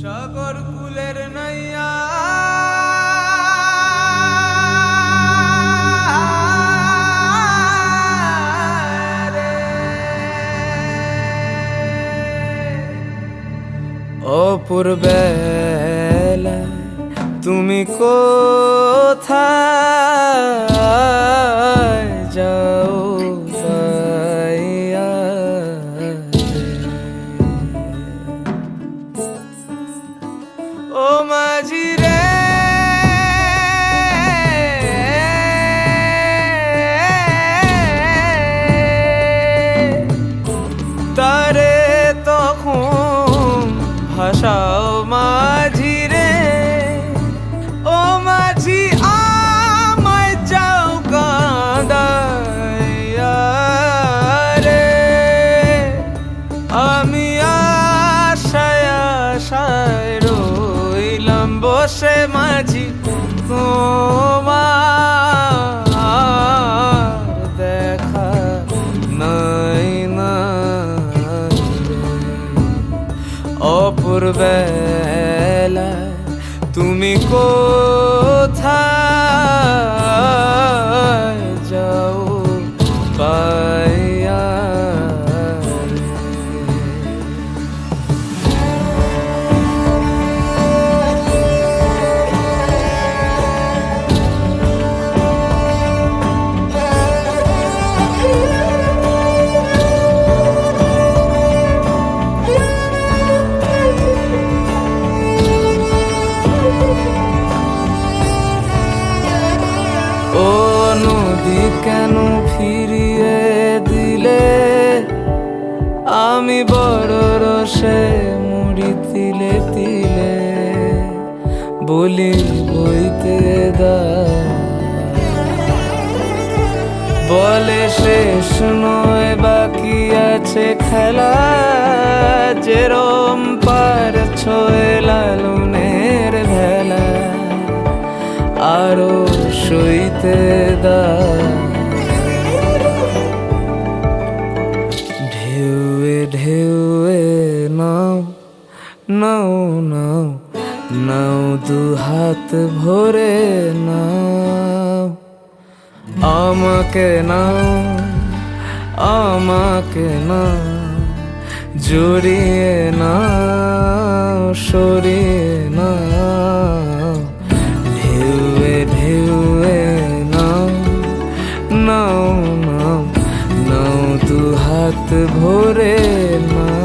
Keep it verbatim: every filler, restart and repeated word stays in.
সাগর কুলের নাইয়া অপূর্বেলা তুমি কোথায় যাও যাইয়া ও মাঝি রে তারে তখন ভাষাও মাঝি রে ও মাঝি আমায় যাও কাঁদাইয়া রে আমি আশায় আশায় রইলাম বসে মাঝি তোমার দেখা নাই না অপূর্বেলা তুমি কোথায় যাও পাইয়া ও নদী কেন ফিরিয়ে দিলে আমি বড় রসে মুড়ি তিলে তিলে বলি বইতে দা বলে শেষ নয় বাকি আছে খেলা যেরম পার ছয় লালনের ভেলা আরো সইতে দা ঢেউয়ে ঢেউয়ে নাও নাও নাও নাও দু হাত ভরে নাও আমাকে নাও আমাকে নাও জড়িয়ে নাও সরিয়ে নাও ঢেউয়ে ঢেউয়ে নাও নাও নাও নাও দু হাত ভরে নাও।